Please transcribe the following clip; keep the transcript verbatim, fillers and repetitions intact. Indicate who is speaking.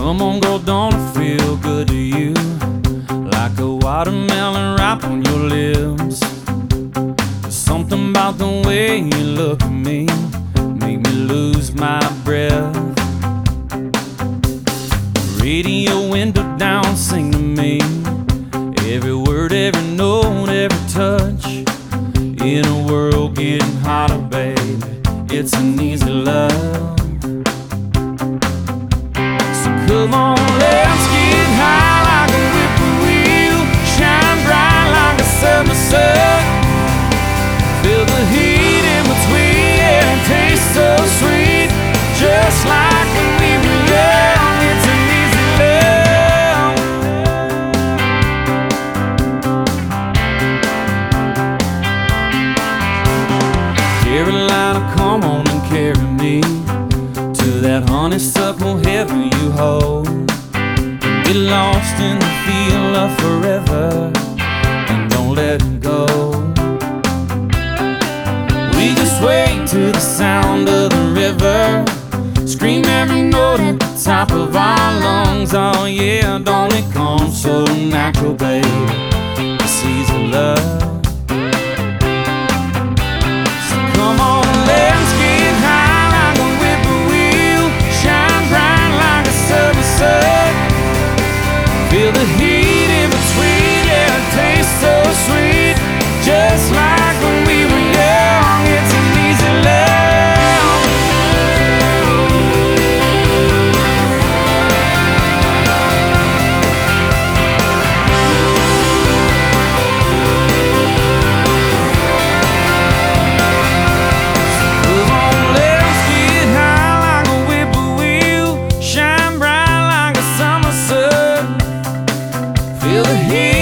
Speaker 1: Come on, girl, don't it feel good to you? Like a watermelon ripe on your lips. There's something about the way you look at me, make me lose my breath. Radio window down, sing to me. Every word, every note, every touch. In a world getting hotter, baby, it's an easy love. So come on, let's get high like a whippoorwill, shine bright like a summer sun. Feel the heat in between, yeah, it tastes so sweet, just like when we were young. It's an easy love. Carolina, come on and carry me to that honeysuckle heaven you hold. Get lost in the feel of forever and don't let it go. We just wait to the sound of the river, scream every note at the top of our lungs. Oh yeah, don't it come so natural, baby, this easy love. So come on, let's get high like a whippoorwill, shine bright like a summer sun. Feel the heat in between, yeah, it tastes so sweet, just like when we were young. It's an easy love. Come on, let's get high like a whippoorwill, shine bright like a summer sun. Feel the heat